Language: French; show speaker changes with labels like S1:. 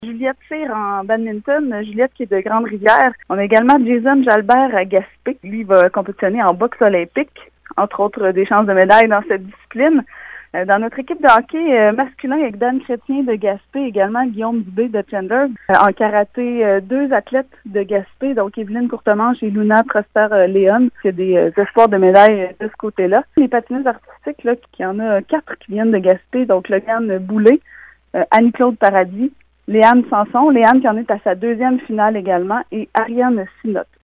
S1: Juliette Cyr en badminton, Juliette qui est de Grande-Rivière. On a également Jason Jalbert à Gaspé. Lui va compétitionner en boxe olympique, entre autres des chances de médaille dans cette discipline. Dans notre équipe de hockey masculin avec Dan Chrétien de Gaspé, également Guillaume Dubé de Chandler. En karaté, deux athlètes de Gaspé, donc Evelyne Courtemanche et Luna Prosper-Léon, qui a des espoirs de médaille de ce côté-là. Les patineuses artistiques, là, il y en a 4 qui viennent de Gaspé, donc Logan Boulet, Annie-Claude Paradis, Léane Sanson, Léane qui en est à sa 2e finale également, et Ariane Sinotte.